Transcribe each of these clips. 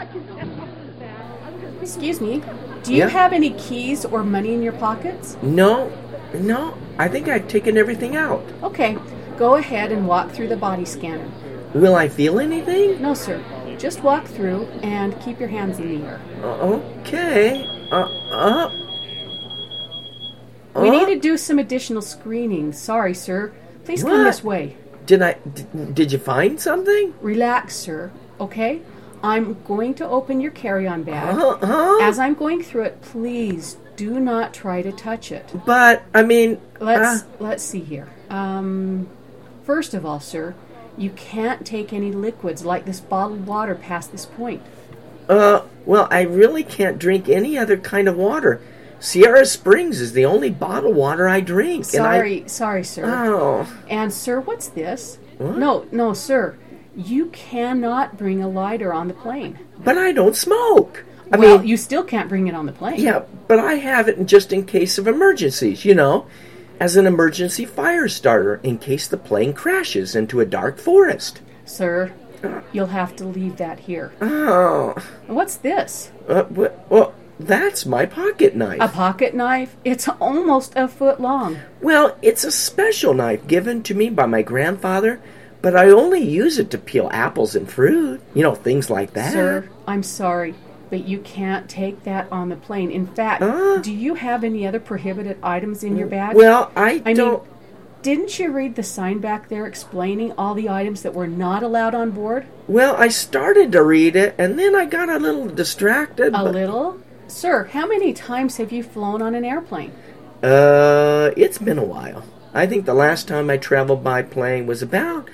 Excuse me, do you have any keys or money in your pockets? No, I think I've taken everything out. Okay, go ahead and walk through the body scanner. Will I feel anything? No, sir. Just walk through and keep your hands in the air. Okay. We need to do some additional screening. Sorry, sir. Please come this way. Did you find something? Relax, sir. Okay? I'm going to open your carry-on bag. As I'm going through it, please do not try to touch it. But, I mean... Let's see here. First of all, sir, you can't take any liquids like this bottled water past this point. Well, I really can't drink any other kind of water. Sierra Springs is the only bottled water I drink. Sorry, sir. Oh. And, sir, what's this? What? No, sir. You cannot bring a lighter on the plane. But I don't smoke. I mean, you still can't bring it on the plane. Yeah, but I have it just in case of emergencies, as an emergency fire starter in case the plane crashes into a dark forest. Sir, you'll have to leave that here. Oh. What's this? Well, that's my pocket knife. A pocket knife? It's almost a foot long. Well, it's a special knife given to me by my grandfather, but I only use it to peel apples and fruit. Things like that. Sir, I'm sorry, but you can't take that on the plane. In fact, do you have any other prohibited items in your bag? Well, I don't... Didn't you read the sign back there explaining all the items that were not allowed on board? Well, I started to read it, and then I got a little distracted. Little? Sir, how many times have you flown on an airplane? It's been a while. I think the last time I traveled by plane was about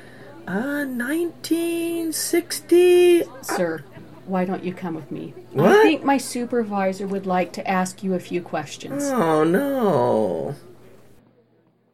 1960. Sir, why don't you come with me? What? I think my supervisor would like to ask you a few questions. Oh, no.